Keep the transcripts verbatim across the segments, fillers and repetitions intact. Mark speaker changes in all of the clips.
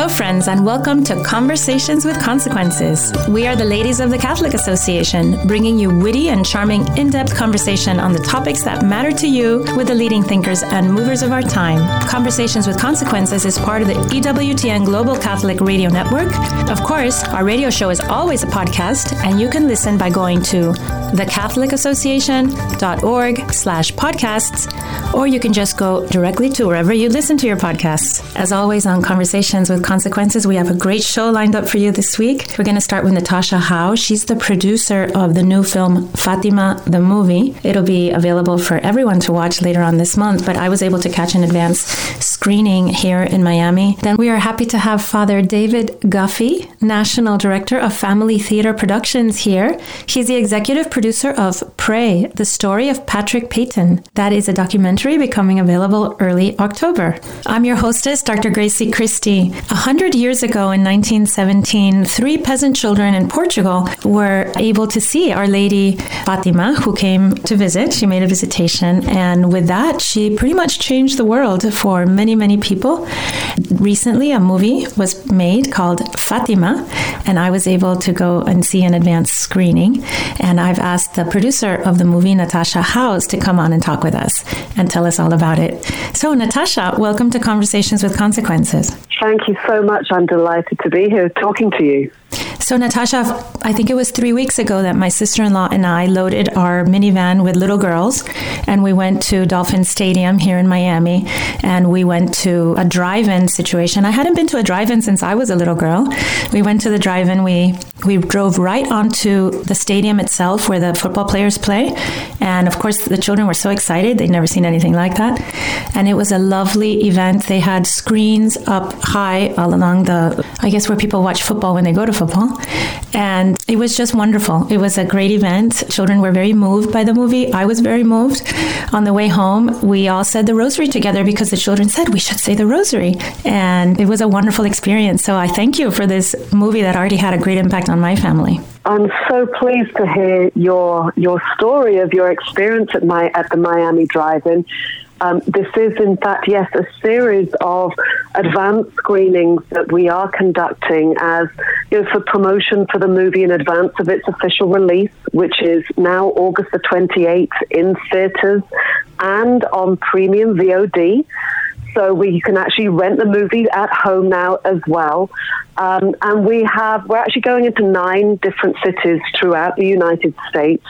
Speaker 1: Hello, friends, and welcome to Conversations with Consequences. We are the ladies of the Catholic Association, bringing you witty and charming in-depth conversation on the topics that matter to you with the leading thinkers and movers of our time. Conversations with Consequences is part of the E W T N Global Catholic Radio Network. Of course, our radio show is always a podcast, and you can listen by going to thecatholicassociation.org slash podcasts, or you can just go directly to wherever you listen to your podcasts. As always, on Conversations with Consequences, we have a great show lined up for you this week. We're going to start with Natasha Howe. She's the producer of the new film Fatima, the movie. It'll be available for everyone to watch later on this month, but I was able to catch an advance screening here in Miami. Then we are happy to have Father David Guffey, National Director of Family Theater Productions here. He's the executive producer of Pray, the story of Patrick Peyton. That is a documentary becoming available early October. I'm your hostess, Doctor Gracie Christie. A hundred years ago in nineteen seventeen, three peasant children in Portugal were able to see Our Lady Fatima, who came to visit. She made a visitation, and with that, she pretty much changed the world for many, many people. Recently, a movie was made called Fatima, and I was able to go and see an advanced screening, and I've asked the producer of the movie, Natasha Howe, to come on and talk with us and tell us all about it. So, Natasha, welcome to Conversations with Consequences.
Speaker 2: Thank you so much. I'm delighted to be here talking to you.
Speaker 1: So, Natasha, I think it was three weeks ago that my sister-in-law and I loaded our minivan with little girls, and we went to Dolphin Stadium here in Miami, and we went to a drive-in situation. I hadn't been to a drive-in since I was a little girl. We went to the drive-in. We we drove right onto the stadium itself where the football players play, and of course, the children were so excited. They'd never seen anything like that, and it was a lovely event. They had screens up high all along the, I guess, where people watch football when they go to football. And it was just wonderful. It was a great event. Children were very moved by the movie. I was very moved. On the way home, we all said the rosary together because the children said we should say the rosary. And it was a wonderful experience. So I thank you for this movie that already had a great impact on my family.
Speaker 2: I'm so pleased to hear your your story of your experience at my at the Miami Drive-In. Um, this is, in fact, yes, a series of advanced screenings that we are conducting as, you know, for promotion for the movie in advance of its official release, which is now August the twenty-eighth in theaters and on premium V O D. So we you can actually rent the movie at home now as well. Um, and we have, we're actually going into nine different cities throughout the United States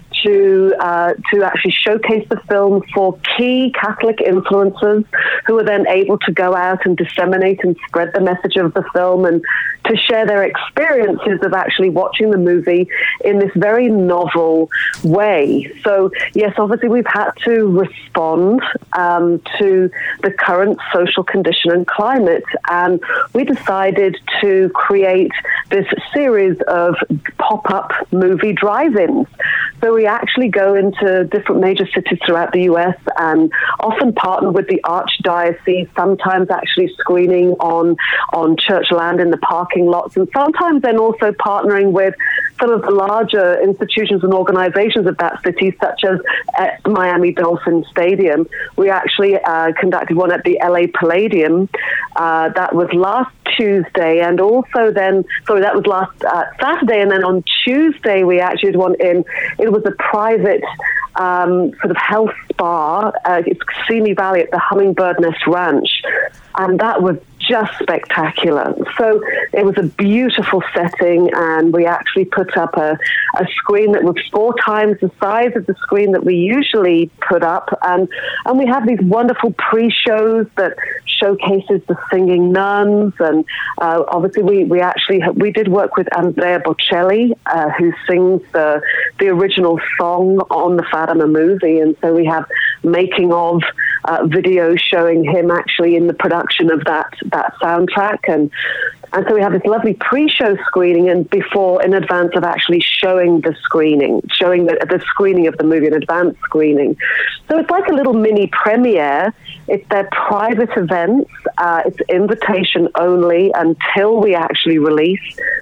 Speaker 2: to uh, to actually showcase the film for key Catholic influencers who are then able to go out and disseminate and spread the message of the film and to share their experiences of actually watching the movie in this very novel way. So, yes, obviously we've had to respond um, to the current social condition and climate, and we decided to create this series of pop-up movie drive-ins. So we actually go into different major cities throughout the U S and often partner with the Archdiocese, sometimes actually screening on, on church land in the parking lots, and sometimes then also partnering with some of the larger institutions and organizations of that city, such as at Miami Dolphin Stadium. We actually uh, conducted one at the L A Palladium. Uh, that was last Tuesday, and also then, sorry, that was last uh, Saturday, and then on Tuesday we actually did one in, it was a private um, sort of health spa. Uh, it's Simi Valley at the Hummingbird Nest Ranch, and that was just spectacular. So it was a beautiful setting, and we actually put up a, a screen that was four times the size of the screen that we usually put up, and and we have these wonderful pre-shows that showcases the singing nuns, and uh, obviously we, we actually we did work with Andrea Bocelli, uh, who sings the the original song on the Fatima movie, and so we have making of uh, videos showing him actually in the production of that that soundtrack, and and so we have this lovely pre-show screening and before in advance of actually showing the screening, showing the, the screening of the movie, an advanced screening. So it's like a little mini premiere. It's their private events. Uh, it's invitation only until we actually release.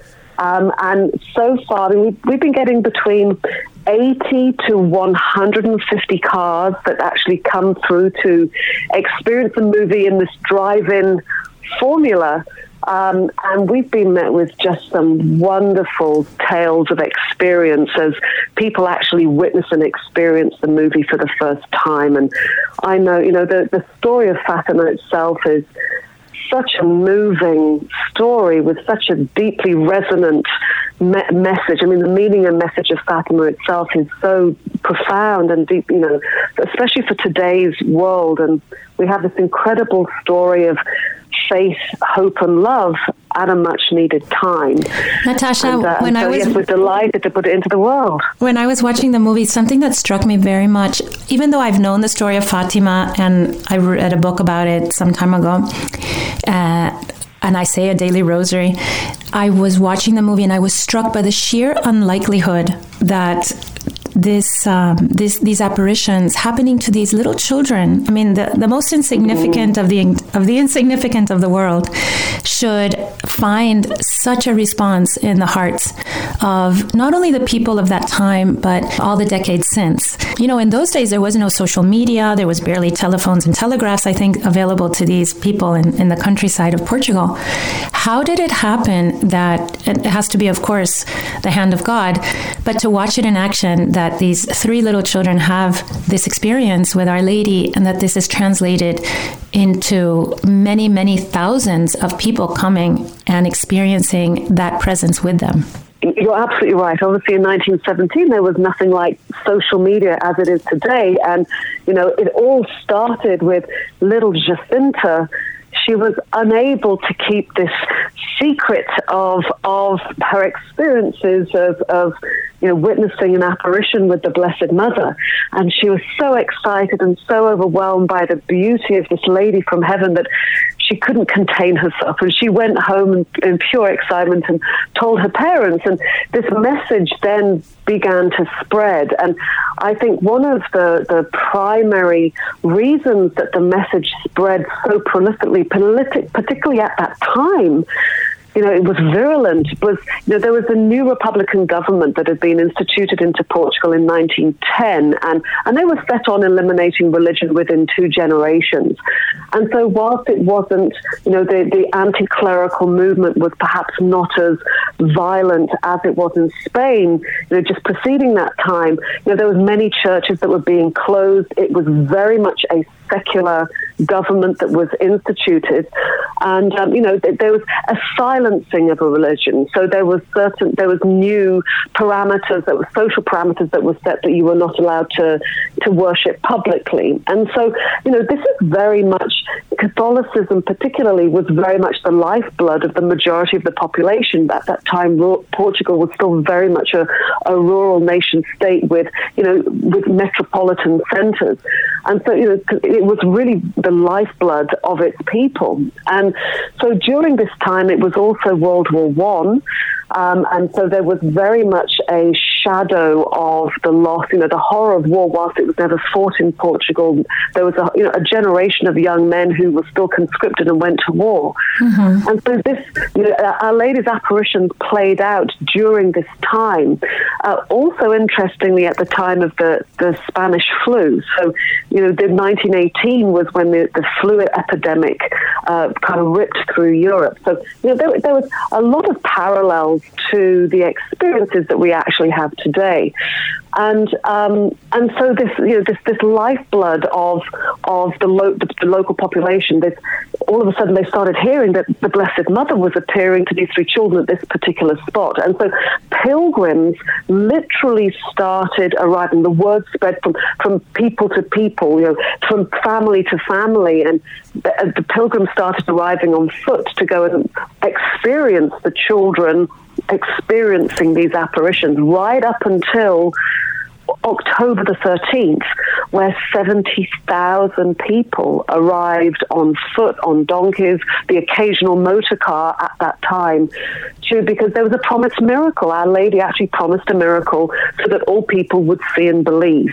Speaker 2: Um, and so far, I mean, we've, we've been getting between eighty to one hundred fifty cars that actually come through to experience the movie in this drive-in formula. Um, and we've been met with just some wonderful tales of experience as people actually witness and experience the movie for the first time. And I know, you know, the, the story of Fatima itself is such a moving story with such a deeply resonant me- message. I mean, the meaning and message of Fatima itself is so profound and deep, you know, especially for today's world. And we have this incredible story of faith, hope, and love at a much-needed time.
Speaker 1: Natasha,
Speaker 2: and, uh,
Speaker 1: when
Speaker 2: and so,
Speaker 1: I was
Speaker 2: yes, we're delighted to put it into the world.
Speaker 1: When I was watching the movie, something that struck me very much, even though I've known the story of Fatima and I read a book about it some time ago, uh, and I say a daily rosary, I was watching the movie and I was struck by the sheer unlikelihood that this, um, this, these apparitions happening to these little children. I mean, the, the most insignificant mm. of the of the insignificant of the world should find such a response in the hearts of not only the people of that time, but all the decades since. You know, in those days, there was no social media. There was barely telephones and telegraphs, I think, available to these people in, in the countryside of Portugal. How did it happen that, it has to be, of course, the hand of God, but to watch it in action, that that these three little children have this experience with Our Lady and that this is translated into many, many thousands of people coming and experiencing that presence with them?
Speaker 2: You're absolutely right. Obviously, in nineteen seventeen, there was nothing like social media as it is today. And, you know, it all started with little Jacinta. She was unable to keep this secret of of her experiences of, of you know, witnessing an apparition with the Blessed Mother. And she was so excited and so overwhelmed by the beauty of this lady from heaven that she couldn't contain herself. And she went home in, in pure excitement and told her parents. And this message then began to spread. And I think one of the, the primary reasons that the message spread so prolifically, politi- particularly at that time, you know, it was virulent, was, you know, there was a new Republican government that had been instituted into Portugal in nineteen ten, and, and they were set on eliminating religion within two generations. And so whilst it wasn't, you know, the, the anti-clerical movement was perhaps not as violent as it was in Spain, you know, just preceding that time, you know, there was many churches that were being closed. It was very much a secular government that was instituted, and um, you know, th- there was a silencing of a religion. So there was certain, there was new parameters, that were social parameters that were set that you were not allowed to to worship publicly. And so, you know, this is very much, Catholicism particularly was very much the lifeblood of the majority of the population. At that time, Portugal was still very much a, a rural nation state with, you know, with metropolitan centres. And so, you know, it was really the lifeblood of its people. And so during this time, it was also World War One. Um, and so there was very much a shadow of the loss, you know, the horror of war. Whilst it was never fought in Portugal, there was a, you know, a generation of young men who were still conscripted and went to war. Mm-hmm. And so this, you know, Our Lady's apparitions played out during this time. Uh, also, interestingly, at the time of the, the Spanish flu. So, you know, the nineteen eighteen was when the, the flu epidemic uh, kind of ripped through Europe. So, you know, there, there was a lot of parallels to the experiences that we actually have today. And um, and so this, you know, this this lifeblood of of the, lo- the, the local population, this, all of a sudden they started hearing that the Blessed Mother was appearing to these three children at this particular spot. And so pilgrims literally started arriving. The word spread from, from people to people, you know, from family to family, and the, the pilgrims started arriving on foot to go and experience the children experiencing these apparitions, right up until October the thirteenth, where seventy thousand people arrived on foot, on donkeys, the occasional motor car at that time, to, because there was a promised miracle. Our Lady actually promised a miracle so that all people would see and believe.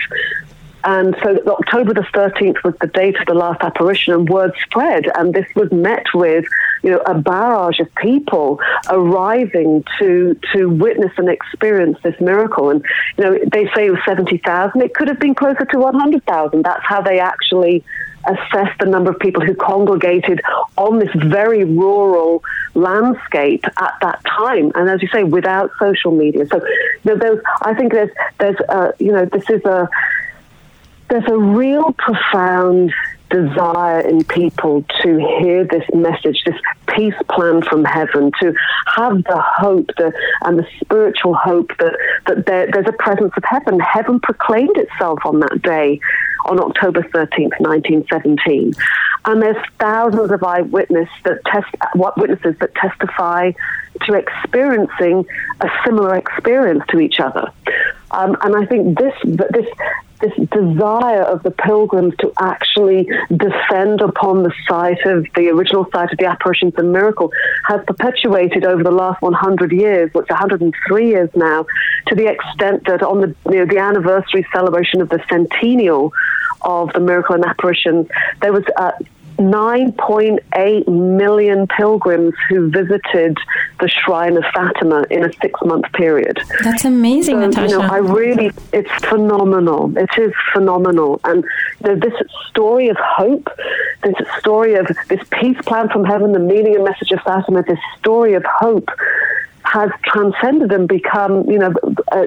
Speaker 2: And so October the thirteenth was the date of the last apparition, and word spread, and this was met with, you know, a barrage of people arriving to to witness and experience this miracle. And, you know, they say it was seventy thousand. It could have been closer to one hundred thousand. That's how they actually assessed the number of people who congregated on this very rural landscape at that time, and as you say, without social media. So, you know, there's, I think there's, there's, uh, you know, this is a, there's a real profound desire in people to hear this message, this peace plan from heaven, to have the hope the, and the spiritual hope that, that there, there's a presence of heaven. Heaven proclaimed itself on that day, on October thirteenth, nineteen seventeen. And there's thousands of eyewitnesses that test, witnesses that testify to experiencing a similar experience to each other. Um, and I think this this this desire of the pilgrims to actually descend upon the site of the original site of the apparitions and miracle has perpetuated over the last one hundred years, which one hundred three years now, to the extent that on the you know, the anniversary celebration of the centennial of the miracle and apparitions, there was uh, nine point eight million pilgrims who visited the Shrine of Fatima in a six-month period.
Speaker 1: That's amazing,
Speaker 2: so,
Speaker 1: Natasha.
Speaker 2: You know, I really, it's phenomenal. It is phenomenal. And you know, this story of hope, this story of this peace plan from heaven, the meaning and message of Fatima, this story of hope has transcended and become, you know, a,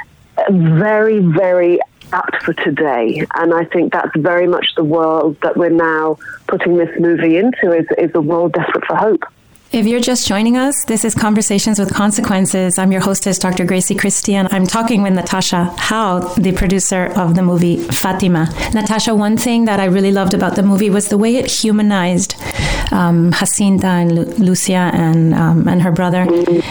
Speaker 2: a very, very apt for today. And I think that's very much the world that we're now putting this movie into, is, is a world desperate for hope.
Speaker 1: If you're just joining us, this is Conversations with Consequences. I'm your hostess, Doctor Gracie Christie, and I'm talking with Natasha Howe, the producer of the movie Fatima. Natasha, one thing that I really loved about the movie was the way it humanized um, Jacinta and Lu- Lucia and um, and her brother.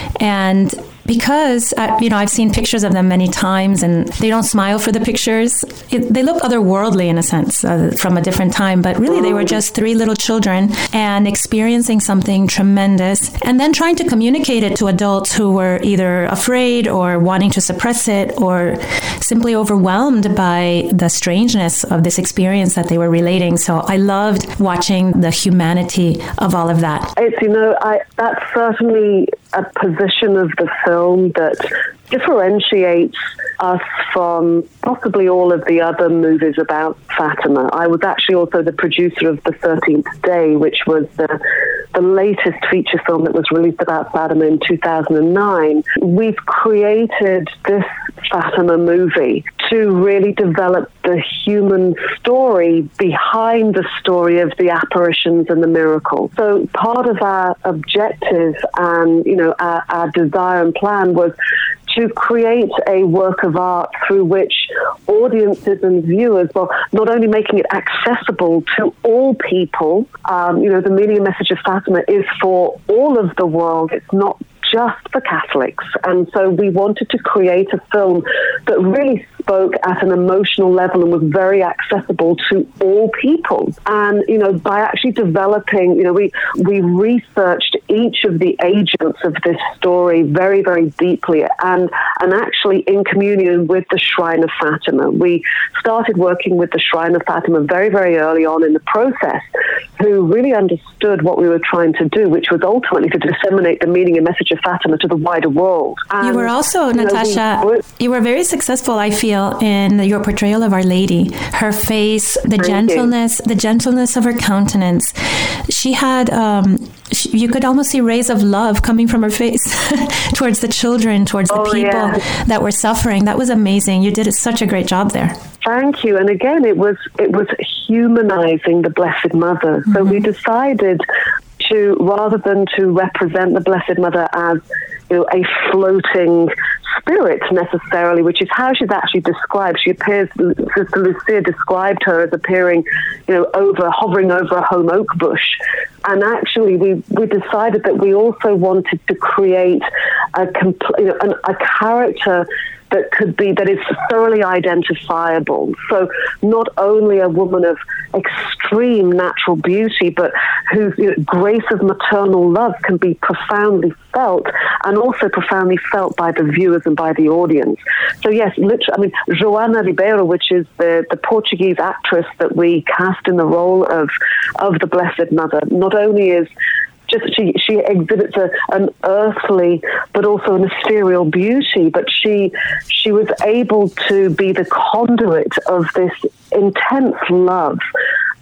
Speaker 1: And because, uh, you know, I've seen pictures of them many times, and they don't smile for the pictures. It, they look otherworldly in a sense, uh, from a different time, but really they were just three little children and experiencing something tremendous, and then trying to communicate it to adults who were either afraid or wanting to suppress it, or simply overwhelmed by the strangeness of this experience that they were relating. So I loved watching the humanity of all of that.
Speaker 2: It's, you know, I, that's certainly a position of the film that differentiates us from possibly all of the other movies about Fatima. I was actually also the producer of The thirteenth Day, which was the, the latest feature film that was released about Fatima in two thousand nine. We've created this Fatima movie to really develop the human story behind the story of the apparitions and the miracle. So part of our objective and, you know, our, our desire and plan was to create a work of art through which audiences and viewers, well, not only making it accessible to all people, um, you know, the meaning and message of Fatima is for all of the world. It's not just for Catholics. And so we wanted to create a film that really spoke at an emotional level and was very accessible to all people. And, you know, by actually developing, you know, we, we researched each of the agents of this story very, very deeply, and, and actually in communion with the Shrine of Fatima. We started working with the Shrine of Fatima very, very early on in the process, who really understood what we were trying to do, which was ultimately to disseminate the meaning and message of Fatima to the wider world. And,
Speaker 1: you were also,
Speaker 2: you
Speaker 1: Natasha,
Speaker 2: know, we,
Speaker 1: you were very successful, I feel, in your portrayal of Our Lady. Her face, the gentleness, you. the gentleness of her countenance. She had, um, she, you could almost see rays of love coming from her face towards the children, towards the
Speaker 2: oh,
Speaker 1: people
Speaker 2: yeah.
Speaker 1: that were suffering. That was amazing. You did such a great job there.
Speaker 2: Thank you. And again, it was it was humanizing the Blessed Mother. Mm-hmm. So we decided to, rather than to represent the Blessed Mother as, you know, a floating spirit necessarily, which is how she's actually described. She appears, Sister Lucia described her as appearing, you know, over, hovering over a home oak bush. And actually, we, we decided that we also wanted to create a, compl- you know, an, a character that could be, that is thoroughly identifiable. So not only a woman of extreme natural beauty, but whose, you know, grace of maternal love can be profoundly felt, and also profoundly felt by the viewers and by the audience. So yes, literally, I mean, Joana Ribeiro, which is the, the Portuguese actress that we cast in the role of, of the Blessed Mother, not only is Just she, she exhibits a, an earthly but also an ethereal beauty, but she she was able to be the conduit of this intense love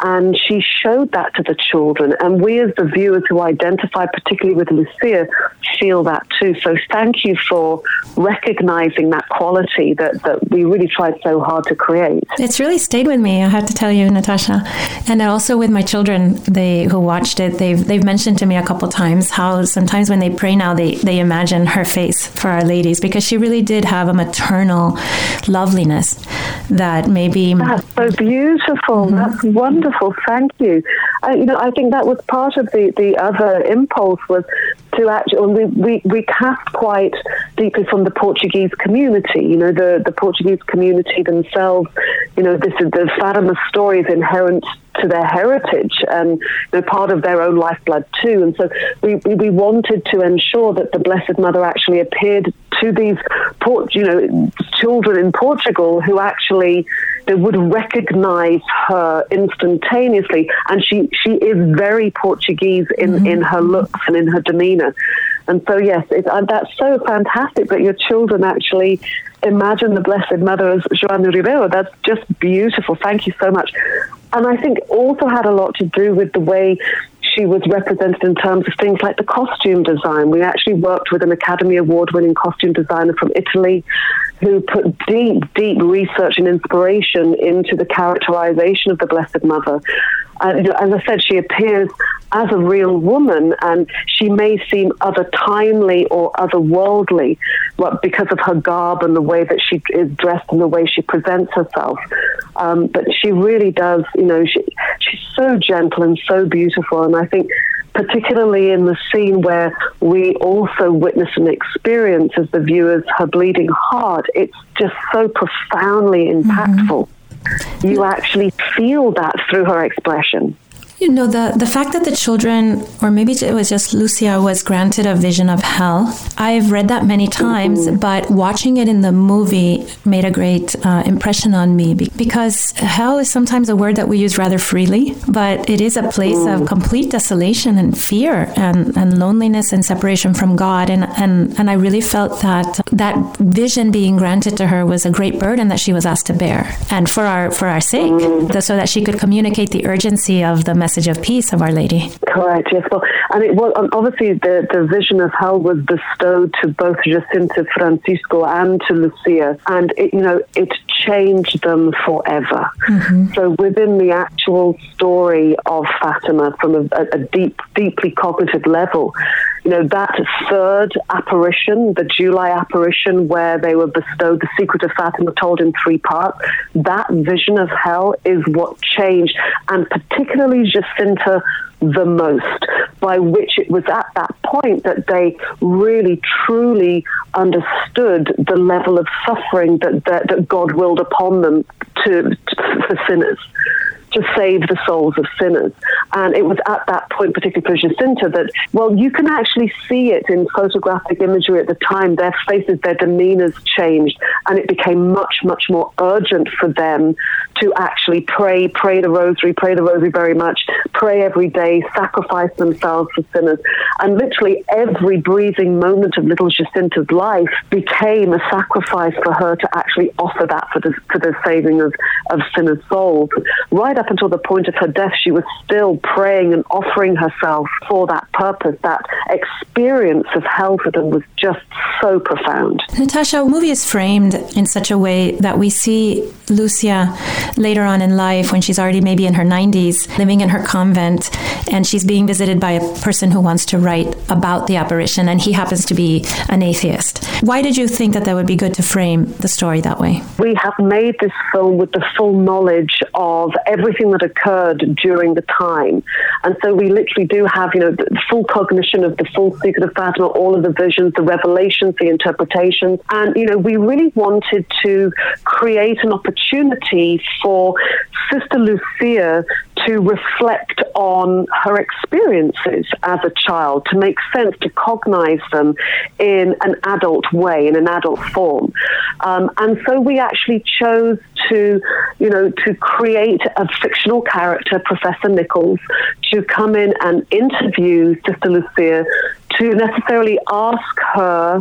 Speaker 2: And she showed that to the children. And we as the viewers who identify particularly with Lucia feel that too. So thank you for recognizing that quality that, that we really tried so hard to create.
Speaker 1: It's really stayed with me, I have to tell you, Natasha. And also with my children, they who watched it, they've they've mentioned to me a couple times how sometimes when they pray now, they, they imagine her face for Our Ladies, because she really did have a maternal loveliness that maybe...
Speaker 2: That's so beautiful. Mm-hmm. That's wonderful. Thank you. I, you know, I think that was part of the, the other impulse was to actually, we, we, we cast quite deeply from the Portuguese community. You know, the, the Portuguese community themselves, you know, this is the Fatima story is inherent to their heritage and they're part of their own lifeblood too. And so we, we, we wanted to ensure that the Blessed Mother actually appeared to these, Port, you know, children in Portugal who actually they would recognize her instantaneously. And she, she is very Portuguese in, mm-hmm. in her looks and in her demeanor. And so, yes, it, uh, that's so fantastic that your children actually imagine the Blessed Mother as Joana Ribeiro. That's just beautiful. Thank you so much. And I think also had a lot to do with the way she was represented in terms of things like the costume design. We actually worked with an Academy Award-winning costume designer from Italy who put deep, deep research and inspiration into the characterization of the Blessed Mother. Uh, you know, as I said, she appears as a real woman, and she may seem other timely or otherworldly, well, because of her garb and the way that she is dressed and the way she presents herself. Um, but she really does, you know, she, she's so gentle and so beautiful. And I think particularly in the scene where we also witness and experience as the viewers her bleeding heart, it's just so profoundly impactful. Mm-hmm. You actually feel that through her expression.
Speaker 1: You know, the, the fact that the children, or maybe it was just Lucia, was granted a vision of hell, I've read that many times, mm-hmm. but watching it in the movie made a great uh, impression on me, because hell is sometimes a word that we use rather freely, but it is a place mm. of complete desolation and fear and, and loneliness and separation from God. And, and, and I really felt that that vision being granted to her was a great burden that she was asked to bear, and for our, for our sake, mm. so that she could communicate the urgency of the message of peace of Our Lady.
Speaker 2: Correct, yes. Well, and it was obviously the, the vision of hell was bestowed to both Jacinta Francisco and to Lucia, and it, you know, it changed them forever. Mm-hmm. So within the actual story of Fatima, from a, a deep, deeply cognitive level, you know, that third apparition, the July apparition, where they were bestowed the secret of Fatima, told in three parts, that vision of hell is what changed, and particularly Jacinta the most, by which it was at that point that they really truly understood the level of suffering that that, that God willed upon them to, to for sinners, to save the souls of sinners. And it was at that point, particularly for Jacinta, that, well, you can actually see it in photographic imagery at the time. Their faces, their demeanors changed, and it became much, much more urgent for them to actually pray, pray the rosary, pray the rosary very much, pray every day, sacrifice themselves for sinners. And literally every breathing moment of little Jacinta's life became a sacrifice for her to actually offer that for the, for the saving of, of sinners' souls. Right up until the point of her death, she was still praying and offering herself for that purpose. That experience of hell for them was just so profound.
Speaker 1: Natasha, the movie is framed in such a way that we see Lucia later on in life, when she's already maybe in her nineties, living in her convent, and she's being visited by a person who wants to write about the apparition, and he happens to be an atheist. Why did you think that that would be good to frame the story that way?
Speaker 2: We have made this film with the full knowledge of everything that occurred during the time. And so we literally do have, you know, the full cognition of the full secret of Fatima, all of the visions, the revelations, the interpretations. And, you know, we really wanted to create an opportunity for Sister Lucia to reflect on her experiences as a child, to make sense, to cognize them in an adult way, in an adult form. Um, and so we actually chose to, you know, to create a fictional character, Professor Nichols, to come in and interview Sister Lucia, to necessarily ask her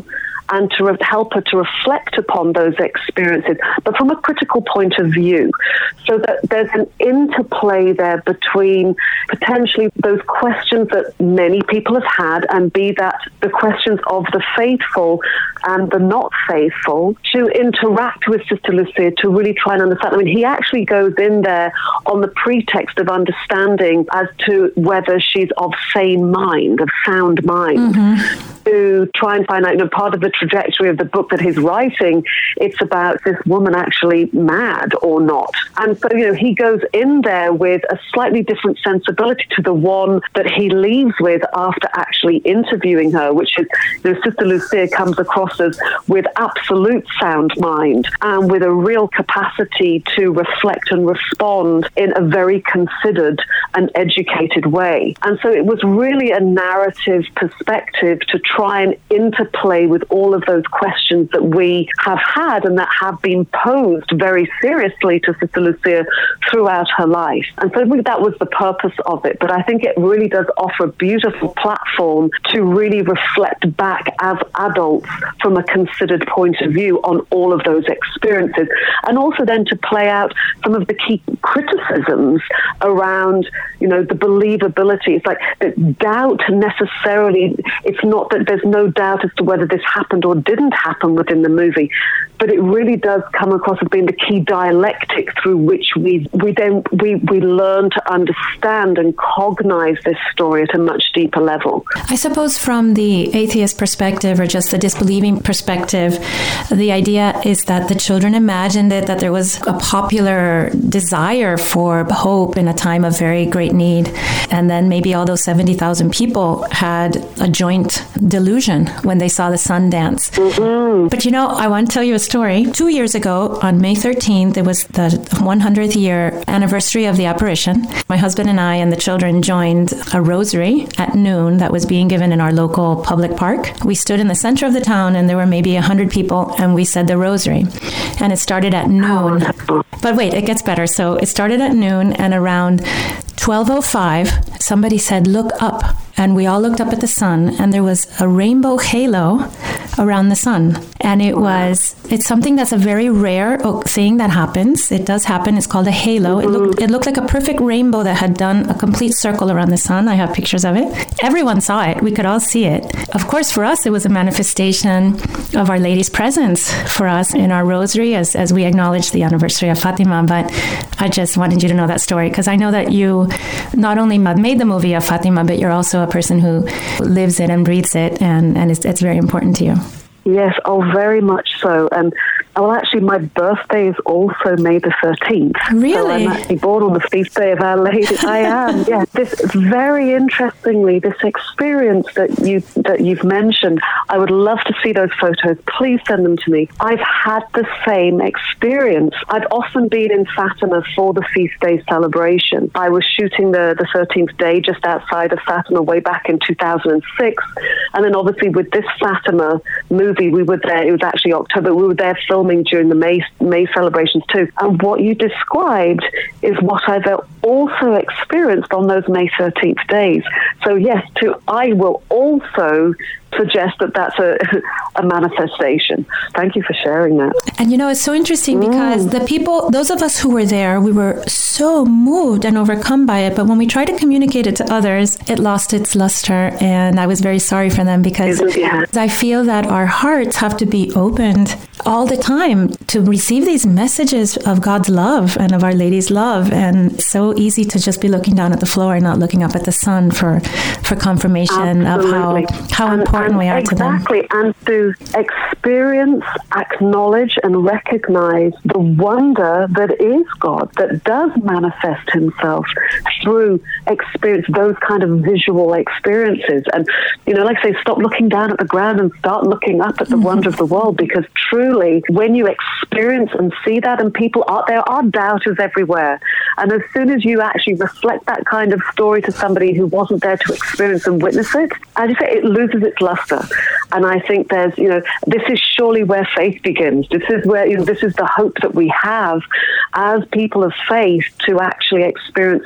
Speaker 2: and to re- help her to reflect upon those experiences, but from a critical point of view, so that there's an interplay there between potentially those questions that many people have had, and be that the questions of the faithful and the not faithful, to interact with Sister Lucia to really try and understand. I mean, he actually goes in there on the pretext of understanding as to whether she's of sane mind, of sound mind, mm-hmm. to try and find out, you know, part of the trajectory of the book that he's writing, it's about this woman actually mad or not. And so, you know, he goes in there with a slightly different sensibility to the one that he leaves with after actually interviewing her, which is, you know, Sister Lucia comes across as with absolute sound mind and with a real capacity to reflect and respond in a very considered and educated way. And so it was really a narrative perspective to try and interplay with all of those questions that we have had and that have been posed very seriously to Sister Lucia throughout her life. And so that was the purpose of it. But I think it really does offer a beautiful platform to really reflect back as adults from a considered point of view on all of those experiences, and also then to play out some of the key criticisms around, you know, the believability. It's like that doubt necessarily, it's not that there's no doubt as to whether this happened or didn't happen within the movie, but it really does come across as being the key dialectic through which we we then we, we learn to understand and cognize this story at a much deeper level.
Speaker 1: I suppose from the atheist perspective, or just the disbelieving perspective, the idea is that the children imagined it, that there was a popular desire for hope in a time of very great need, and then maybe all those seventy thousand people had a joint delusion when they saw the sun dance. Mm-hmm. But you know, I want to tell you a story. Two years ago, on May thirteenth, it was the one hundredth year anniversary of the apparition. My husband and I and the children joined a rosary at noon that was being given in our local public park. We stood in the center of the town, and there were maybe one hundred people, and we said the rosary. And it started at noon. But wait, it gets better. So it started at noon, and around twelve oh five, somebody said, "Look up." And we all looked up at the sun, and there was a rainbow halo around the sun. And it was, it's something that's a very rare thing that happens. It does happen. It's called a halo. It looked, it looked like a perfect rainbow that had done a complete circle around the sun. I have pictures of it. Everyone saw it. We could all see it. Of course, for us, it was a manifestation of Our Lady's presence for us in our rosary as, as we acknowledged the anniversary of Fatima. But I just wanted you to know that story, because I know that you not only made the movie of Fatima, but you're also a person who lives it and breathes it, and, and it's, it's very important to you.
Speaker 2: Yes, oh, very much so. And well, actually, my birthday is also May the thirteenth.
Speaker 1: Really?
Speaker 2: So I'm actually born on the feast day of Our Lady. I am, yeah. This, very interestingly, this experience that, you, that you've mentioned, I would love to see those photos. Please send them to me. I've had the same experience. I've often been in Fatima for the feast day celebration. I was shooting the, the thirteenth day just outside of Fatima way back in two thousand six. And then obviously with this Fatima movie, we were there, it was actually October, we were there filming during the May, May celebrations too. And what you described is what I've also experienced on those May thirteenth days. So yes, to, I will also suggest that that's a, a manifestation. Thank you for sharing that.
Speaker 1: And you know, it's so interesting because mm. the people, those of us who were there, we were so moved and overcome by it. But when we tried to communicate it to others, it lost its luster. And I was very sorry for them, because yeah. I feel that our hearts have to be opened all the time to receive these messages of God's love and of Our Lady's love. And it's so easy to just be looking down at the floor and not looking up at the sun for, for confirmation Absolutely. of how, how important and we are
Speaker 2: exactly,
Speaker 1: to them.
Speaker 2: Exactly, and to experience, acknowledge, and recognize the wonder that is God, that does manifest himself through experience, those kind of visual experiences. And, you know, like I say, stop looking down at the ground and start looking up at the mm-hmm. wonder of the world, because truly, when you experience and see that, and people are, there are doubters everywhere. And as soon as you actually reflect that kind of story to somebody who wasn't there to experience and witness it, as you say, it loses its luster. And I think there's, you know, this is surely where faith begins. This is where, you know, this is the hope that we have as people of faith to actually experience and witness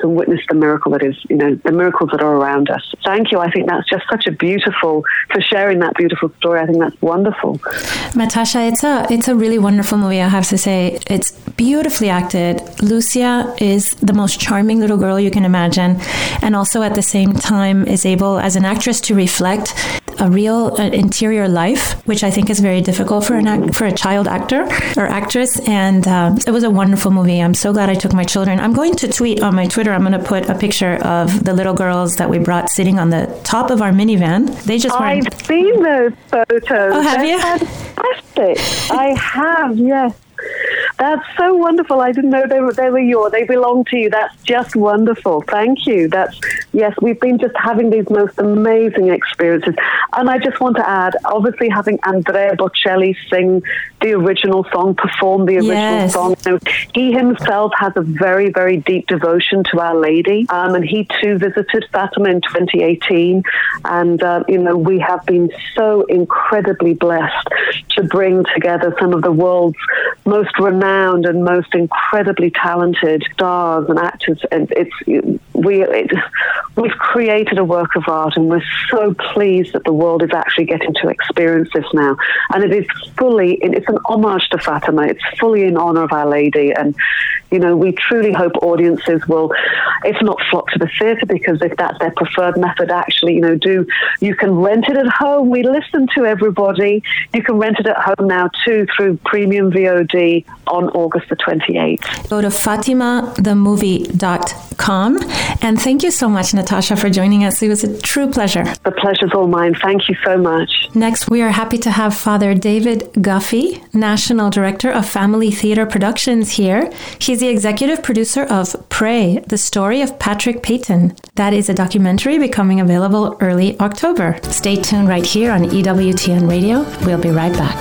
Speaker 2: the miracle that is, you know, the miracles that are around us. Thank you. I think that's just such a beautiful, for sharing that beautiful story. I think that's wonderful.
Speaker 1: Natasha, it's a it's a really wonderful movie, I have to say. It's beautifully acted. Lucia is the most charming little girl you can imagine, and also at the same time is able, as an actress, to reflect a real uh, interior life, which I think is very difficult for an act- for a child actor or actress. And uh, it was a wonderful movie. I'm so glad I took my children. I'm going to tweet on my Twitter. I'm going to put a picture of the little girls that we brought sitting on the top of our minivan. They just
Speaker 2: I've
Speaker 1: weren't...
Speaker 2: seen those photos.
Speaker 1: Oh, have
Speaker 2: They're
Speaker 1: you?
Speaker 2: fantastic. I have, yes. That's so wonderful. I didn't know they were they were yours. They belong to you. That's just wonderful. Thank you. That's yes. We've been just having these most amazing experiences, and I just want to add, obviously, having Andrea Bocelli sing the original song, perform the original
Speaker 1: Yes.
Speaker 2: song. You know, he himself has a very very deep devotion to Our Lady, um, and he too visited Fatima in twenty eighteen, and uh, you know we have been so incredibly blessed to bring together some of the world's most renowned and most incredibly talented stars and actors, and it's we it, we've created a work of art, and we're so pleased that the world is actually getting to experience this now, and it is fully it's an homage to Fatima. It's fully in honor of Our Lady, and you know we truly hope audiences will, if not flock to the theatre, because if that's their preferred method, actually you know do you can rent it at home. We listen to everybody. You can rent it at home now too through premium V O D on August the twenty-eighth.
Speaker 1: Go to fatima the movie dot com. And thank you so much, Natasha, for joining us. It was a true pleasure.
Speaker 2: The pleasure's all mine. Thank you so much.
Speaker 1: Next, we are happy to have Father David Guffey, National Director of Family Theatre Productions here. He's the executive producer of Pray, the story of Patrick Peyton. That is a documentary becoming available early October. Stay tuned right here on E W T N Radio. We'll be right back.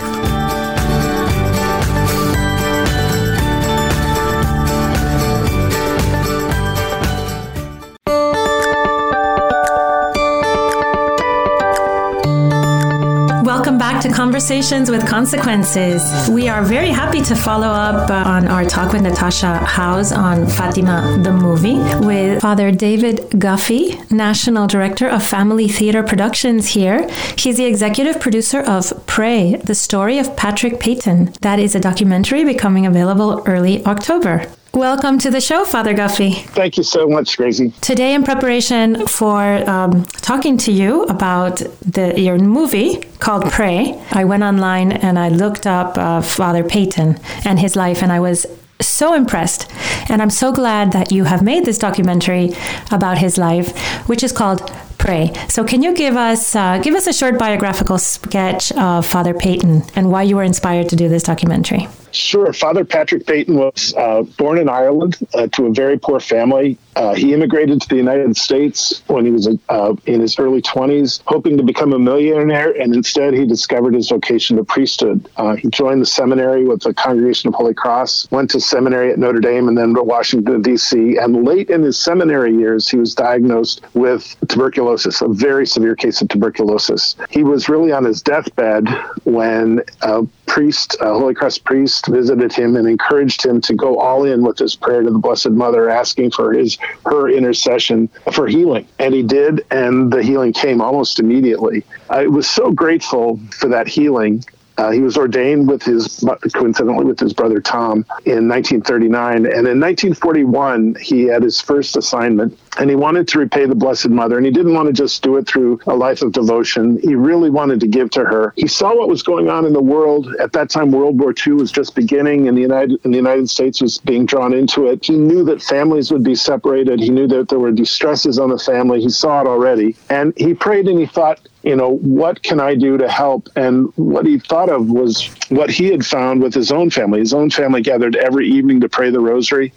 Speaker 1: Welcome back to Conversations with Consequences. We are very happy to follow up uh, on our talk with Natasha Howes on Fatima the movie with Father David Guffey, National Director of Family Theatre Productions here. He's the executive producer of Pray, the story of Patrick Peyton. That is a documentary becoming available early October. Welcome to the show, Father Guffey.
Speaker 3: Thank you so much, Gracie.
Speaker 1: Today, in preparation for um, talking to you about the your movie called Pray, I went online and I looked up uh, Father Peyton and his life, and I was so impressed. And I'm so glad that you have made this documentary about his life, which is called Pray. So can you give us uh, give us a short biographical sketch of Father Peyton and why you were inspired to do this documentary?
Speaker 3: Sure. Father Patrick Peyton was uh, born in Ireland uh, to a very poor family. Uh, he immigrated to the United States when he was uh, in his early twenties, hoping to become a millionaire, and instead he discovered his vocation to priesthood. Uh, he joined the seminary with the Congregation of Holy Cross, went to seminary at Notre Dame, and then to Washington, D C, and late in his seminary years, he was diagnosed with tuberculosis, a very severe case of tuberculosis. He was really on his deathbed when a priest, a Holy Cross priest, visited him and encouraged him to go all in with his prayer to the Blessed Mother, asking for his her intercession for healing. And he did, and the healing came almost immediately. I was so grateful for that healing. Uh, he was ordained with his, coincidentally with his brother Tom, in nineteen thirty-nine. And in nineteen forty-one, he had his first assignment, and he wanted to repay the Blessed Mother. And he didn't want to just do it through a life of devotion. He really wanted to give to her. He saw what was going on in the world. At that time, World War Two was just beginning, and the United, and the United States was being drawn into it. He knew that families would be separated. He knew that there were distresses on the family. He saw it already. And he prayed and he thought, you know, what can I do to help? And what he thought of was what he had found with his own family. His own family gathered every evening to pray the rosary.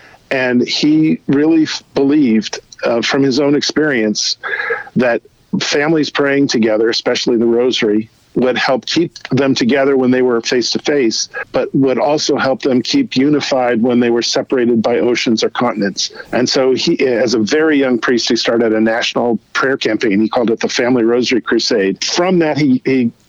Speaker 3: And he really f- believed uh, from his own experience that families praying together, especially the rosary, would help keep them together when they were face-to-face, but would also help them keep unified when they were separated by oceans or continents. And so he, as a very young priest, he started a national prayer campaign. He called it the Family Rosary Crusade. From that, he, he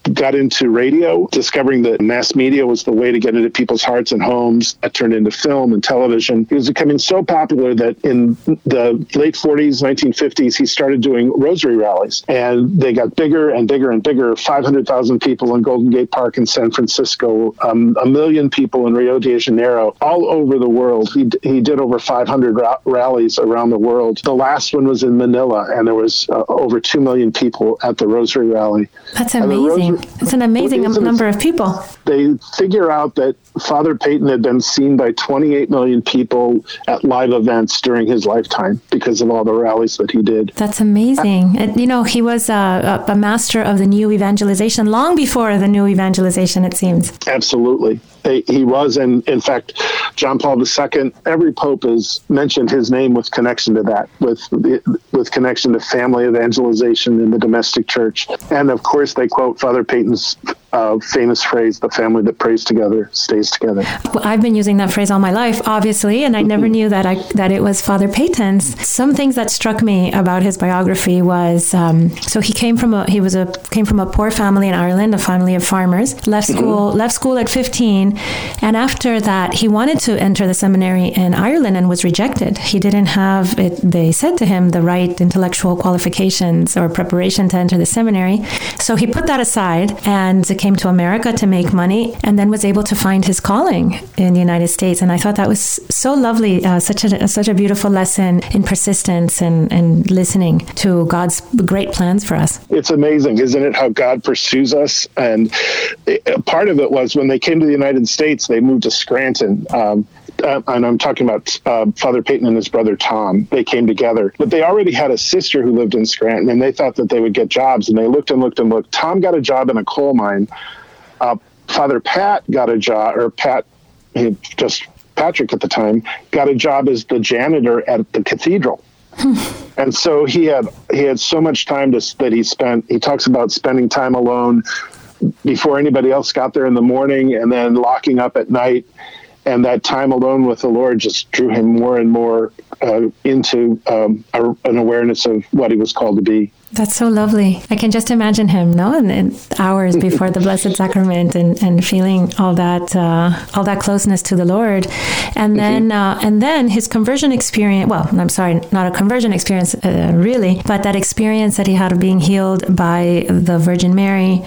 Speaker 3: got into radio, discovering that mass media was the way to get into people's hearts and homes. That turned into film and television. He was becoming so popular that in the late forties, nineteen fifties, he started doing rosary rallies. And they got bigger and bigger and bigger. five hundred thousand people in Golden Gate Park in San Francisco, um, a million people in Rio de Janeiro, all over the world. He, he did over five hundred ra- rallies around the world. The last one was in Manila, and there was uh, over two million people at the rosary rally.
Speaker 1: That's amazing. Rosary, it's an amazing number of people.
Speaker 3: They figure out that Father Peyton had been seen by twenty-eight million people at live events during his lifetime because of all the rallies that he did.
Speaker 1: That's amazing. And, you know, he was a, a master of the new evangelization long before the new evangelization, it seems.
Speaker 3: Absolutely. He was, and in fact, John Paul the Second, every pope has mentioned his name with connection to that, with with connection to family evangelization in the domestic church. And of course, they quote Father Peyton's uh, famous phrase, "The family that prays together stays together."
Speaker 1: Well, I've been using that phrase all my life, obviously, and I never mm-hmm. knew that I that it was Father Peyton's. Some things that struck me about his biography was um, so he came from a he was a came from a poor family in Ireland, a family of farmers. Left school mm-hmm. left school at fifteen. And after that, he wanted to enter the seminary in Ireland and was rejected. He didn't have, it, they said to him, the right intellectual qualifications or preparation to enter the seminary. So he put that aside and came to America to make money, and then was able to find his calling in the United States. And I thought that was so lovely, uh, such a such a beautiful lesson in persistence and, and listening to God's great plans for us.
Speaker 3: It's amazing, isn't it, how God pursues us? And it, part of it was when they came to the United States, they moved to Scranton. Um, uh, and I'm talking about uh, Father Peyton and his brother Tom. They came together. But they already had a sister who lived in Scranton, and they thought that they would get jobs. And they looked and looked and looked. Tom got a job in a coal mine. Uh, Father Pat got a job, or Pat, he, just Patrick at the time, got a job as the janitor at the cathedral. And so he had he had so much time to, that he spent. He talks about spending time alone before anybody else got there in the morning, and then locking up at night. And that time alone with the Lord just drew him more and more uh, into um, a, an awareness of what he was called to be.
Speaker 1: That's so lovely. I can just imagine him, no, and, and hours before the Blessed Sacrament, and, and feeling all that uh, all that closeness to the Lord, and then mm-hmm. uh, and then his conversion experience. Well, I'm sorry, not a conversion experience uh, really, but that experience that he had of being healed by the Virgin Mary,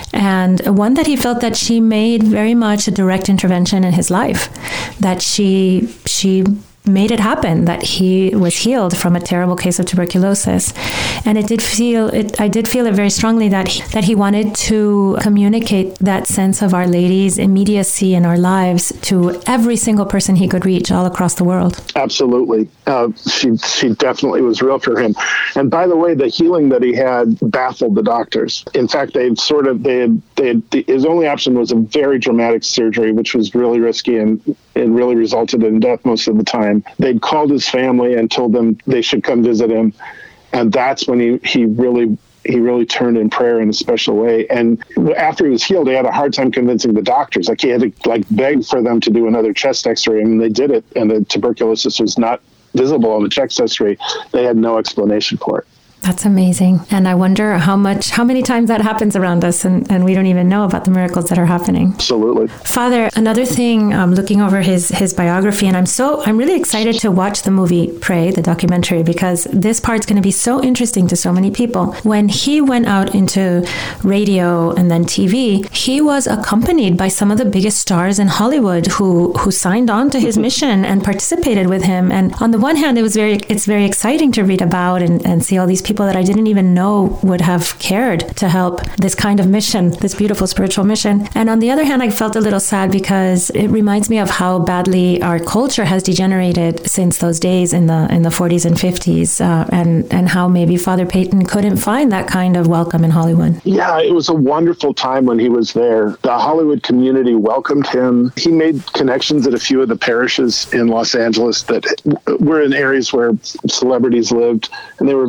Speaker 1: and one that he felt that she made very much a direct intervention in his life, that she she. made it happen, that he was healed from a terrible case of tuberculosis. And it did feel, it, I did feel it very strongly that he, that he wanted to communicate that sense of Our Lady's immediacy in our lives to every single person he could reach all across the world. Absolutely.
Speaker 3: Uh, she she definitely was real for him. And by the way, the healing that he had baffled the doctors. In fact, they sort of, they had, they had, his only option was a very dramatic surgery, which was really risky and, and really resulted in death most of the time. They'd called his family and told them they should come visit him. And that's when he, he really he really turned in prayer in a special way. And after he was healed, he had a hard time convincing the doctors. Like he had to like beg for them to do another chest x-ray, and they did it. And the tuberculosis was not visible on the chest x-ray. They had no explanation for it.
Speaker 1: That's amazing. And I wonder how much, how many times that happens around us, and, and we don't even know about the miracles that are happening.
Speaker 3: Absolutely.
Speaker 1: Father, another thing, um, looking over his, his biography, and I'm so, I'm really excited to watch the movie Pray, the documentary, because this part's going to be so interesting to so many people. When he went out into radio and then T V, he was accompanied by some of the biggest stars in Hollywood who, who signed on to his mission and participated with him. And on the one hand, it was very, it's very exciting to read about and, and see all these people that I didn't even know would have cared to help this kind of mission, this beautiful spiritual mission. And on the other hand, I felt a little sad because it reminds me of how badly our culture has degenerated since those days in the in the forties and fifties, uh, and, and how maybe Father Peyton couldn't find that kind of welcome in Hollywood.
Speaker 3: Yeah, it was a wonderful time when he was there. The Hollywood community welcomed him. He made connections at a few of the parishes in Los Angeles that were in areas where celebrities lived, and they were very anxious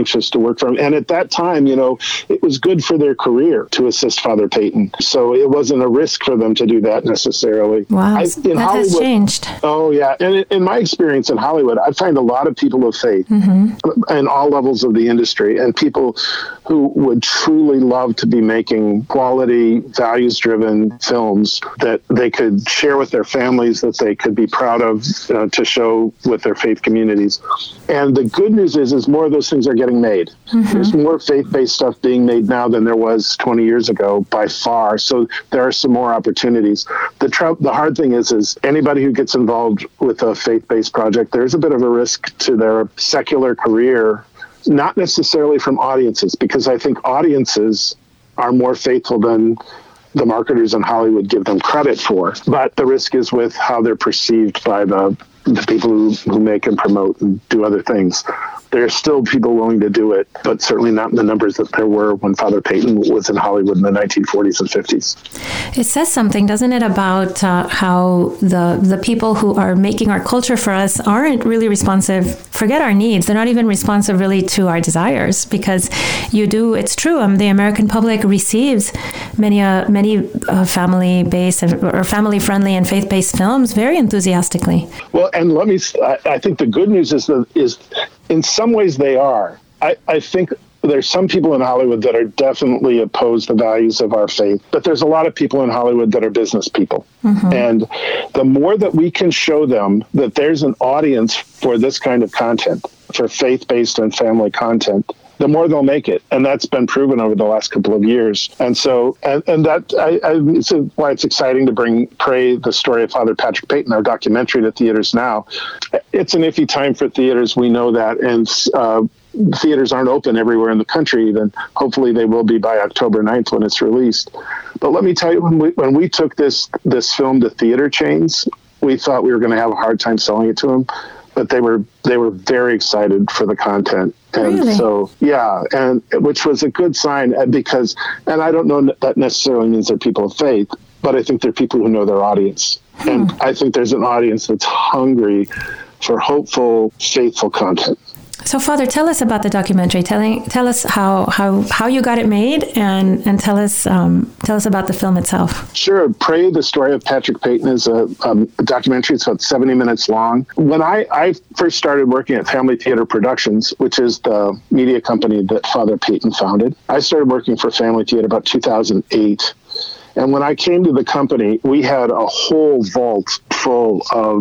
Speaker 3: anxious to work for him. And at that time, you know, it was good for their career to assist Father Peyton. So it wasn't a risk for them to do that necessarily.
Speaker 1: Wow,
Speaker 3: I,
Speaker 1: that has changed.
Speaker 3: Oh, yeah. And in my experience in Hollywood, I find a lot of people of faith mm-hmm. in all levels of the industry, and people who would truly love to be making quality, values-driven films that they could share with their families, that they could be proud of uh, to show with their faith communities. And the good news is, is more of those things are getting made. Mm-hmm. There's more faith-based stuff being made now than there was twenty years ago by far. So there are some more opportunities. The tr- the hard thing is, is anybody who gets involved with a faith-based project, there's a bit of a risk to their secular career, not necessarily from audiences, because I think audiences are more faithful than the marketers in Hollywood give them credit for. But the risk is with how they're perceived by the, the people who, who make and promote and do other things. There are still people willing to do it, but certainly not in the numbers that there were when Father Peyton was in Hollywood in the nineteen forties and fifties.
Speaker 1: It says something, doesn't it, about uh, how the the people who are making our culture for us aren't really responsive, forget our needs, they're not even responsive really to our desires, because you do, it's true, um, the American public receives many uh, many uh, family-based or family-friendly and faith-based films very enthusiastically.
Speaker 3: Well, and let me, I, I think the good news is that is in some ways they are. I, I think there's some people in Hollywood that are definitely opposed to the values of our faith, but there's a lot of people in Hollywood that are business people. Mm-hmm. And the more that we can show them that there's an audience for this kind of content, for faith-based and family content, the more they'll make it. And that's been proven over the last couple of years. And so, and, and that, I, I, it's why it's exciting to bring Pray, the story of Father Patrick Peyton, our documentary, to theaters now. It's an iffy time for theaters, we know that, and uh, theaters aren't open everywhere in the country. Then hopefully they will be by October ninth when it's released. But let me tell you, when we, when we took this, this film to theater chains, we thought we were going to have a hard time selling it to them. But they were they were very excited for the content. And
Speaker 1: really?
Speaker 3: So, yeah, and which was a good sign, because, and I don't know that, that necessarily means they're people of faith, but I think they're people who know their audience. Hmm. And I think there's an audience that's hungry for hopeful, faithful content.
Speaker 1: So, Father, tell us about the documentary. Tell, tell us how, how, how you got it made, and, and tell us um, tell us about the film itself.
Speaker 3: Sure. Pray, the story of Patrick Peyton, is a, um, a documentary. It's about seventy minutes long. When I, I first started working at Family Theater Productions, which is the media company that Father Peyton founded, I started working for Family Theater about two thousand eight. And when I came to the company, we had a whole vault full of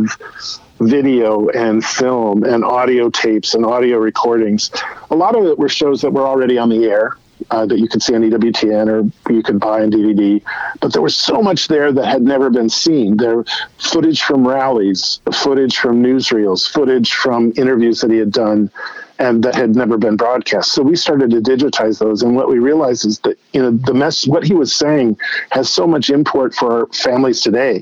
Speaker 3: video and film and audio tapes and audio recordings. A lot of it were shows that were already on the air, uh, that you could see on E W T N or you could buy on D V D. But there was so much there that had never been seen. There footage from rallies, footage from newsreels, footage from interviews that he had done and that had never been broadcast. So we started to digitize those. And what we realized is that, you know, the mess, what he was saying has so much import for families today.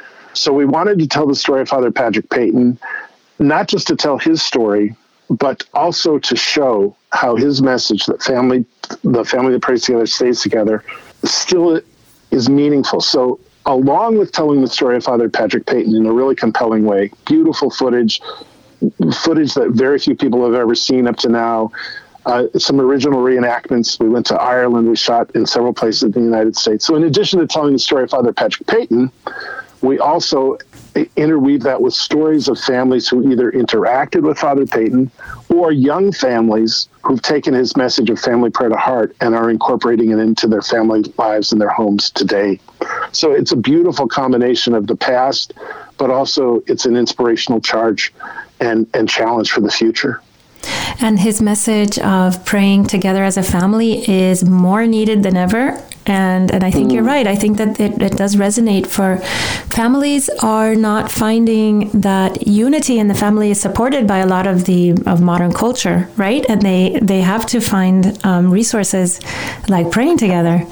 Speaker 3: So we wanted to tell the story of Father Patrick Peyton, not just to tell his story, but also to show how his message that family, the family that prays together stays together, still is meaningful. So along with telling the story of Father Patrick Peyton in a really compelling way, beautiful footage, footage that very few people have ever seen up to now, uh, some original reenactments. We went to Ireland. We shot in several places in the United States. So in addition to telling the story of Father Patrick Peyton, we also interweave that with stories of families who either interacted with Father Peyton or young families who've taken his message of family prayer to heart and are incorporating it into their family lives and their homes today. So it's a beautiful combination of the past, but also it's an inspirational charge and, and challenge for the future.
Speaker 1: And his message of praying together as a family is more needed than ever. And and I think mm. you're right. I think that it, it does resonate for families are not finding that unity in the family is supported by a lot of the of modern culture, right? And they, they have to find um, resources like praying together.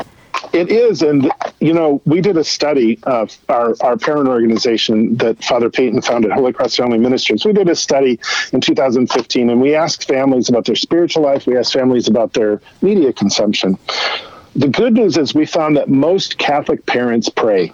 Speaker 3: It is. And, you know, we did a study of our, our parent organization that Father Peyton founded, Holy Cross Family Ministries. We did a study in two thousand fifteen, and we asked families about their spiritual life. We asked families about their media consumption. The good news is we found that most Catholic parents pray,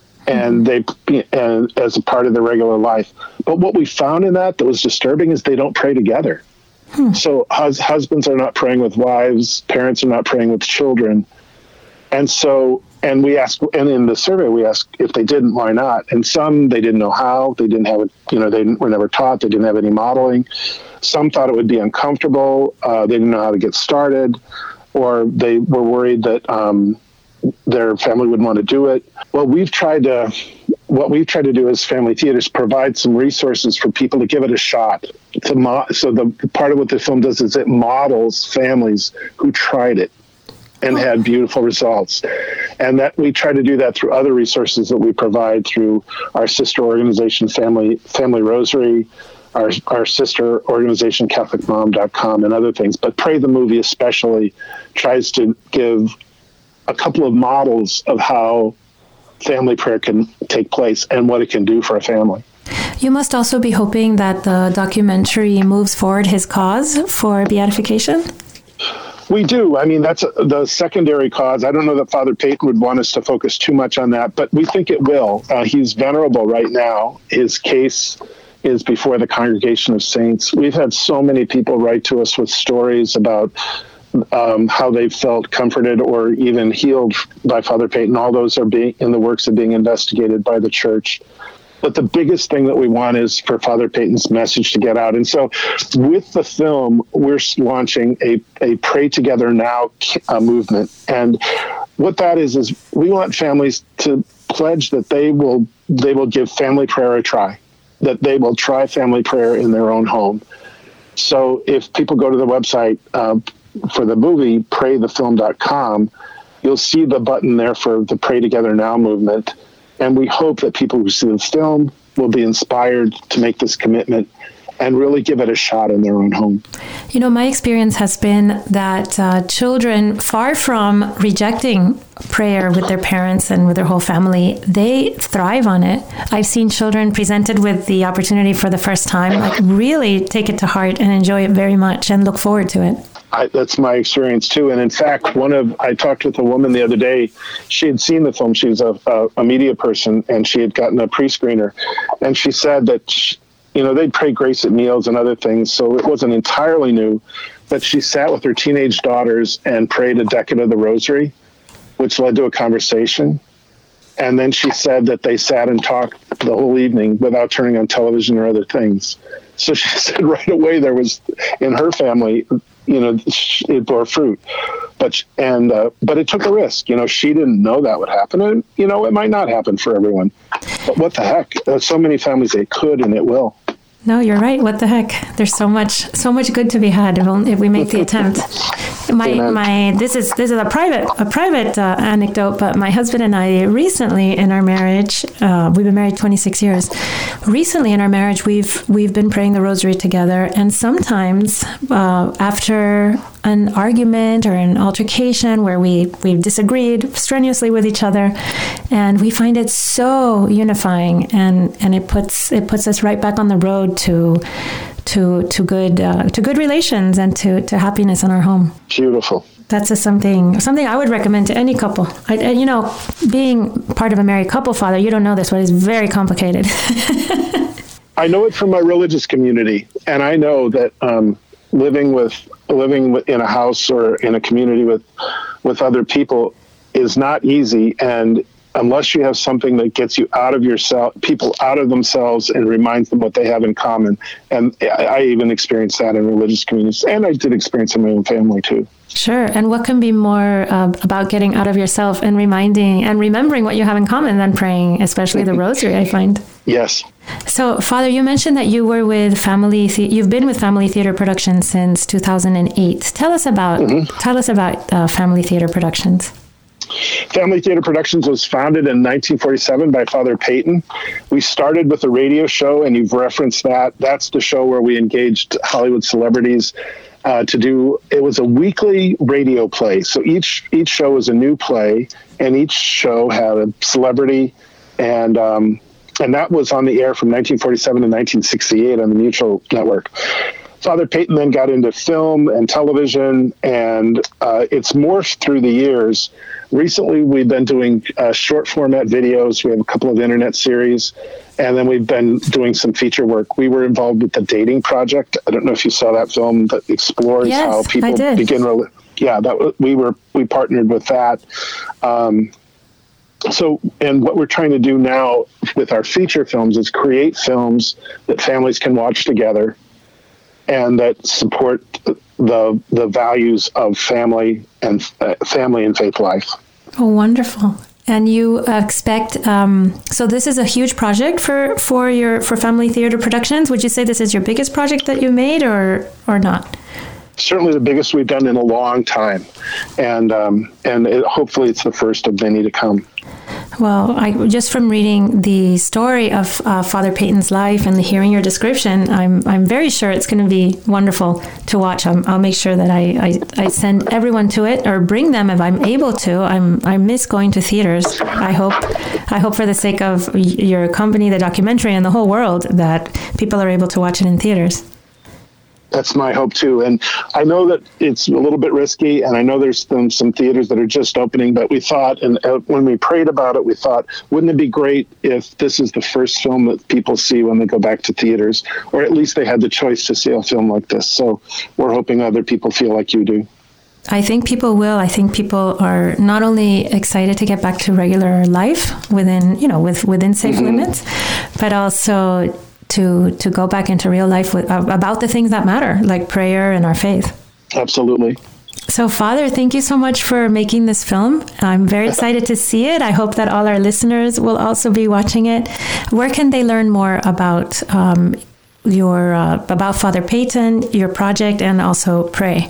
Speaker 3: and they and as a part of their regular life. But what we found in that that was disturbing is they don't pray together. Hmm. So hus- husbands are not praying with wives, parents are not praying with children. And so, and we asked, and in the survey, we asked if they didn't, why not? And some, they didn't know how, they didn't have it, you know, they were never taught, they didn't have any modeling. Some thought it would be uncomfortable, uh, they didn't know how to get started, or they were worried that um, their family wouldn't want to do it. Well, we've tried to, what we've tried to do as Family Theater is provide some resources for people to give it a shot. To mo- so the part of what the film does is it models families who tried it and had beautiful results. And that we try to do that through other resources that we provide through our sister organization, Family Family Rosary, our our sister organization, Catholic Mom dot com, and other things. But Pray the Movie especially tries to give a couple of models of how family prayer can take place and what it can do for a family.
Speaker 1: You must also be hoping that the documentary moves forward his cause for beatification?
Speaker 3: We do. I mean, that's a, the secondary cause. I don't know that Father Peyton would want us to focus too much on that, but we think it will. Uh, he's venerable right now. His case is before the Congregation of Saints. We've had so many people write to us with stories about um, how they felt comforted or even healed by Father Peyton. All those are being in the works of being investigated by the church. But the biggest thing that we want is for Father Peyton's message to get out. And so with the film, we're launching a, a Pray Together Now uh, movement. And what that is, is we want families to pledge that they will they will give family prayer a try, that they will try family prayer in their own home. So if people go to the website uh, for the movie, pray the film dot com, you'll see the button there for the Pray Together Now movement. And we hope that people who see the film will be inspired to make this commitment and really give it a shot in their own home.
Speaker 1: You know, my experience has been that uh, children, far from rejecting prayer with their parents and with their whole family, they thrive on it. I've seen children presented with the opportunity for the first time, like really take it to heart and enjoy it very much and look forward to it.
Speaker 3: I, that's my experience too. And in fact, one of I talked with a woman the other day. She had seen the film. She's a, a, a media person, and she had gotten a pre-screener. And she said that, she, you know, they'd pray grace at meals and other things, so it wasn't entirely new. But she sat with her teenage daughters and prayed a decade of the Rosary, which led to a conversation. And then she said that they sat and talked the whole evening without turning on television or other things. So she said right away there was, in her family, you know, it bore fruit, but and uh, but it took a risk. You know, she didn't know that would happen, and you know, it might not happen for everyone. But what the heck? There's so many families it could, and it will.
Speaker 1: No, you're right. What the heck? There's so much, so much good to be had if, if we make the attempt. My, my, this is this is a private, a private uh, anecdote. But my husband and I recently in our marriage, uh, we've been married twenty-six years. Recently in our marriage, we've we've been praying the Rosary together, and sometimes uh, after an argument or an altercation where we we've disagreed strenuously with each other, and we find it so unifying, and and it puts it puts us right back on the road to to to good uh, to good relations and to, to happiness in our home.
Speaker 3: Beautiful.
Speaker 1: That's a something something I would recommend to any couple. I, I, you know, being part of a married couple, Father, you don't know this, but it's very complicated.
Speaker 3: I know it from my religious community, and I know that um, living with living in a house or in a community with with other people is not easy, and unless you have something that gets you out of yourself, people out of themselves, and reminds them what they have in common. And I, I even experienced that in religious communities, and I did experience it in my own family too.
Speaker 1: Sure. And what can be more uh, about getting out of yourself and reminding and remembering what you have in common than praying, especially the Rosary, I find.
Speaker 3: Yes.
Speaker 1: So, Father, you mentioned that you were with Family. The- you've been with Family Theater Productions since two thousand eight. Tell us about. Mm-hmm. Tell us about uh, Family Theater Productions.
Speaker 3: Family Theater Productions was founded in nineteen forty-seven by Father Peyton. We started with a radio show, and you've referenced that. That's the show where we engaged Hollywood celebrities uh, to do. It was a weekly radio play, so each each show was a new play, and each show had a celebrity, and um, and that was on the air from nineteen forty-seven to nineteen sixty-eight on the Mutual Network. Father Peyton then got into film and television, and uh, it's morphed through the years. Recently, we've been doing uh, short format videos. We have a couple of internet series, and then we've been doing some feature work. We were involved with the Dating Project. I don't know if you saw that film that explores
Speaker 1: yes,
Speaker 3: how people
Speaker 1: I did.
Speaker 3: begin. Rel- yeah, that we were we partnered with that. Um, so, and what we're trying to do now with our feature films is create films that families can watch together, and that support the the values of family and uh, family and faith life.
Speaker 1: Oh, wonderful! And you expect um, so this is a huge project for for your for Family Theater Productions. Would you say this is your biggest project that you made, or or not?
Speaker 3: Certainly the biggest we've done in a long time, and um, and it, hopefully it's the first of many to come.
Speaker 1: Well, I, just from reading the story of uh, Father Peyton's life and hearing your description, I'm I'm very sure it's going to be wonderful to watch. I'm, I'll make sure that I, I, I send everyone to it, or bring them if I'm able to. I'm I miss going to theaters. I hope I hope for the sake of your company, the documentary, and the whole world, that people are able to watch it in theaters.
Speaker 3: That's my hope too. And I know that it's a little bit risky, and I know there's some, some theaters that are just opening, but we thought, and uh, when we prayed about it, we thought, wouldn't it be great if this is the first film that people see when they go back to theaters, or at least they had the choice to see a film like this. So we're hoping other people feel like you do.
Speaker 1: I think people will. I think people are not only excited to get back to regular life within, you know, with within safe mm-hmm. limits, but also to to go back into real life with, uh, about the things that matter, like prayer and our faith.
Speaker 3: Absolutely.
Speaker 1: So, Father, thank you so much for making this film. I'm very excited to see it. I hope that all our listeners will also be watching it. Where can they learn more about um, your uh, about Father Peyton, your project, and also Pray?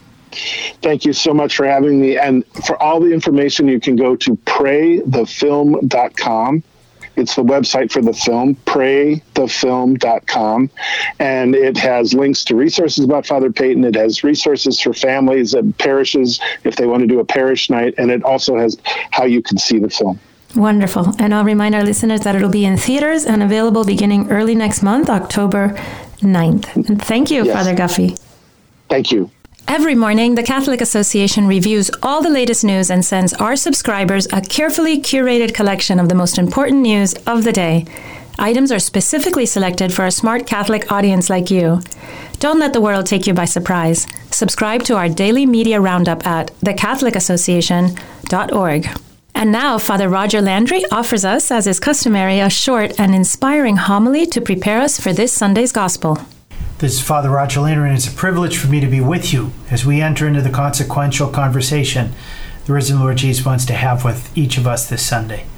Speaker 3: Thank you so much for having me. And for all the information, you can go to pray the film dot com. It's the website for the film, pray the film dot com, and it has links to resources about Father Peyton. It has resources for families and parishes if they want to do a parish night, and it also has how you can see the film.
Speaker 1: Wonderful. And I'll remind our listeners that it'll be in theaters and available beginning early next month, October ninth. And thank you, yes. Father Guffey.
Speaker 3: Thank you.
Speaker 1: Every morning, the Catholic Association reviews all the latest news and sends our subscribers a carefully curated collection of the most important news of the day. Items are specifically selected for a smart Catholic audience like you. Don't let the world take you by surprise. Subscribe to our daily media roundup at the catholic association dot org. And now, Father Roger Landry offers us, as is customary, a short and inspiring homily to prepare us for this Sunday's Gospel.
Speaker 4: This is Father Roger Landry, and it's a privilege for me to be with you as we enter into the consequential conversation the risen Lord Jesus wants to have with each of us this Sunday.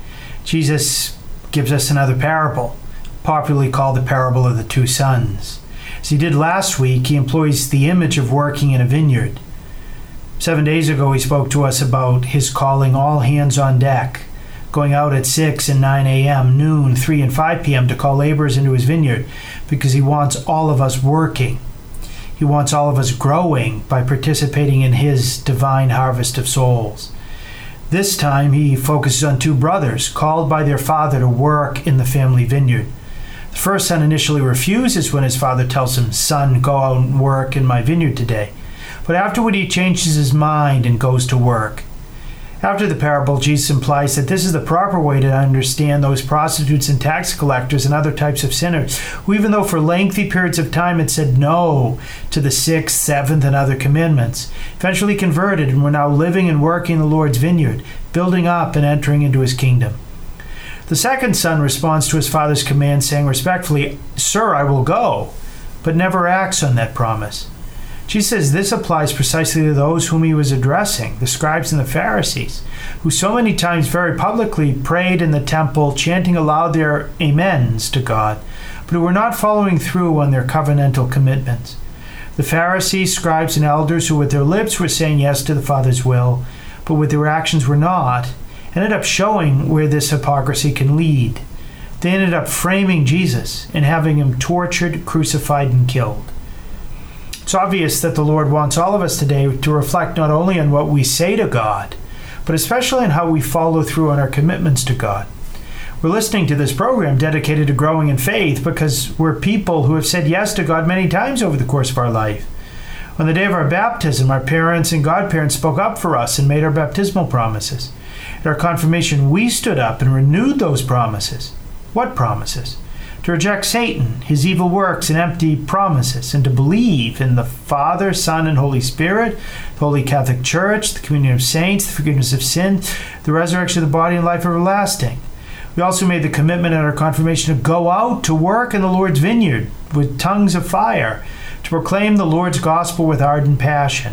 Speaker 4: Jesus gives us another parable, popularly called the parable of the two sons. As he did last week, he employs the image of working in a vineyard. Seven days ago, he spoke to us about his calling all hands on deck, going out at six and nine a.m., noon, three and five p.m. to call laborers into his vineyard, because he wants all of us working. He wants all of us growing by participating in his divine harvest of souls. This time he focuses on two brothers called by their father to work in the family vineyard. The first son initially refuses when his father tells him, "Son, go out and work in my vineyard today." But afterward he changes his mind and goes to work. After the parable, Jesus implies that this is the proper way to understand those prostitutes and tax collectors and other types of sinners, who, even though for lengthy periods of time had said no to the sixth, seventh, and other commandments, eventually converted and were now living and working in the Lord's vineyard, building up and entering into his kingdom. The second son responds to his father's command, saying respectfully, "Sir, I will go," but never acts on that promise. Jesus says this applies precisely to those whom he was addressing, the scribes and the Pharisees, who so many times very publicly prayed in the temple, chanting aloud their amens to God, but who were not following through on their covenantal commitments. The Pharisees, scribes, and elders who with their lips were saying yes to the Father's will, but with their actions were not, ended up showing where this hypocrisy can lead. They ended up framing Jesus and having him tortured, crucified, and killed. It's obvious that the Lord wants all of us today to reflect not only on what we say to God, but especially on how we follow through on our commitments to God. We're listening to this program dedicated to growing in faith because we're people who have said yes to God many times over the course of our life. On the day of our baptism, our parents and godparents spoke up for us and made our baptismal promises. At our confirmation, we stood up and renewed those promises. What promises? To reject Satan, his evil works, and empty promises, and to believe in the Father, Son, and Holy Spirit, the Holy Catholic Church, the communion of saints, the forgiveness of sin, the resurrection of the body, and life everlasting. We also made the commitment at our confirmation to go out to work in the Lord's vineyard with tongues of fire, to proclaim the Lord's gospel with ardent passion.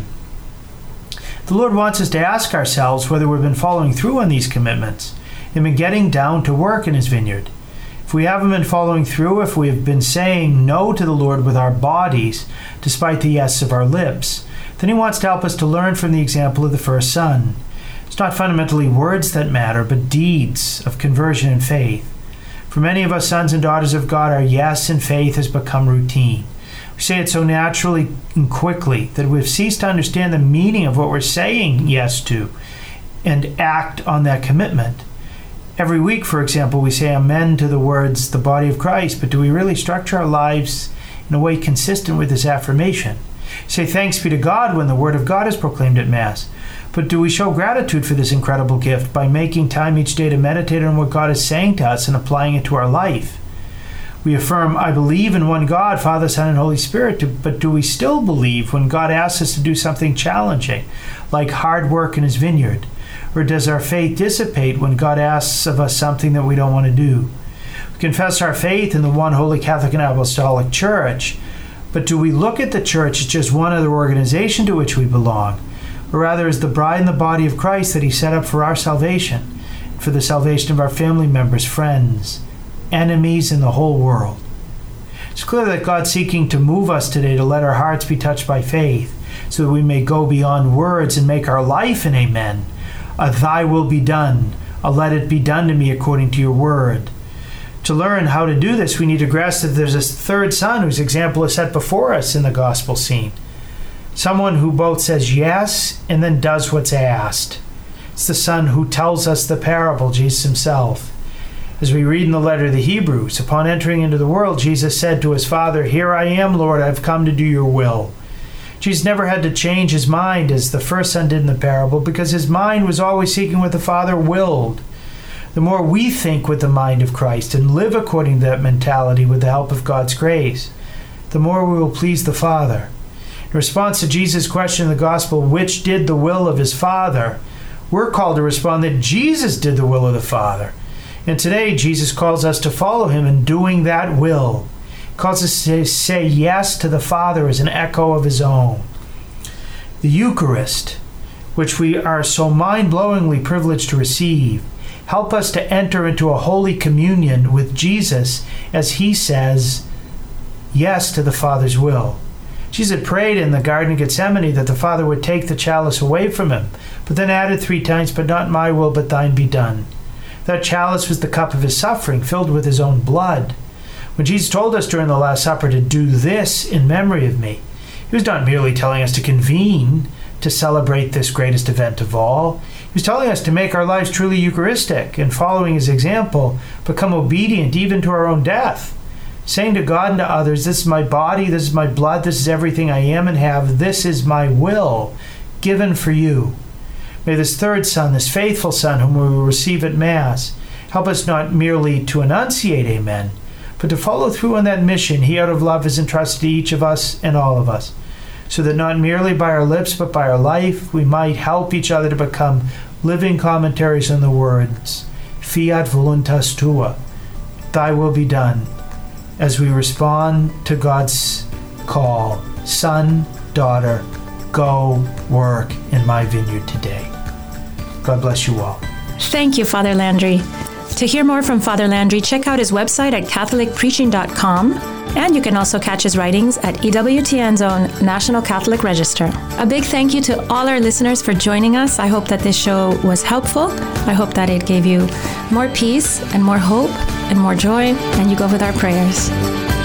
Speaker 4: The Lord wants us to ask ourselves whether we've been following through on these commitments and been getting down to work in his vineyard. If we haven't been following through, if we have been saying no to the Lord with our bodies, despite the yes of our lips, then he wants to help us to learn from the example of the first son. It's not fundamentally words that matter, but deeds of conversion and faith. For many of us sons and daughters of God, our yes and faith has become routine. We say it so naturally and quickly that we've ceased to understand the meaning of what we're saying yes to and act on that commitment. Every week, for example, we say amen to the words, the body of Christ, but do we really structure our lives in a way consistent with this affirmation? Say thanks be to God when the word of God is proclaimed at Mass, but do we show gratitude for this incredible gift by making time each day to meditate on what God is saying to us and applying it to our life? We affirm, I believe in one God, Father, Son, and Holy Spirit, but do we still believe when God asks us to do something challenging, like hard work in his vineyard? Or does our faith dissipate when God asks of us something that we don't want to do? We confess our faith in the one Holy Catholic and Apostolic Church, but do we look at the Church as just one other organization to which we belong, or rather as the bride and the body of Christ that he set up for our salvation, for the salvation of our family members, friends, enemies, and the whole world? It's clear that God's seeking to move us today to let our hearts be touched by faith, so that we may go beyond words and make our life an amen. A thy will be done, a let it be done to me according to your word. To learn how to do this, we need to grasp that there's a third son whose example is set before us in the gospel scene. Someone who both says yes and then does what's asked. It's the son who tells us the parable, Jesus himself. As we read in the letter to the Hebrews, upon entering into the world, Jesus said to his Father, Here I am, Lord, I've come to do your will. Jesus never had to change his mind as the first son did in the parable, because his mind was always seeking what the Father willed. The more we think with the mind of Christ and live according to that mentality with the help of God's grace, the more we will please the Father. In response to Jesus' question in the Gospel, which did the will of his Father, we're called to respond that Jesus did the will of the Father. And today, Jesus calls us to follow him in doing that will. Calls us to say yes to the Father as an echo of his own. The Eucharist, which we are so mind-blowingly privileged to receive, help us to enter into a holy communion with Jesus as he says yes to the Father's will. Jesus had prayed in the Garden of Gethsemane that the Father would take the chalice away from him, but then added three times, but not my will, but thine be done. That chalice was the cup of his suffering, filled with his own blood. When Jesus told us during the Last Supper to do this in memory of me, he was not merely telling us to convene to celebrate this greatest event of all. He was telling us to make our lives truly Eucharistic and, following his example, become obedient even to our own death, saying to God and to others, this is my body, this is my blood, this is everything I am and have, this is my will, given for you. May this third son, this faithful son whom we will receive at Mass, help us not merely to enunciate amen, but to follow through on that mission he out of love has entrusted to each of us and all of us, so that not merely by our lips but by our life we might help each other to become living commentaries on the words, Fiat voluntas tua, thy will be done, as we respond to God's call, son, daughter, go work in my vineyard today. God bless you all.
Speaker 1: Thank you, Father Landry. To hear more from Father Landry, check out his website at catholic preaching dot com, and you can also catch his writings at E W T N's own National Catholic Register. A big thank you to all our listeners for joining us. I hope that this show was helpful. I hope that it gave you more peace and more hope and more joy, and you go with our prayers.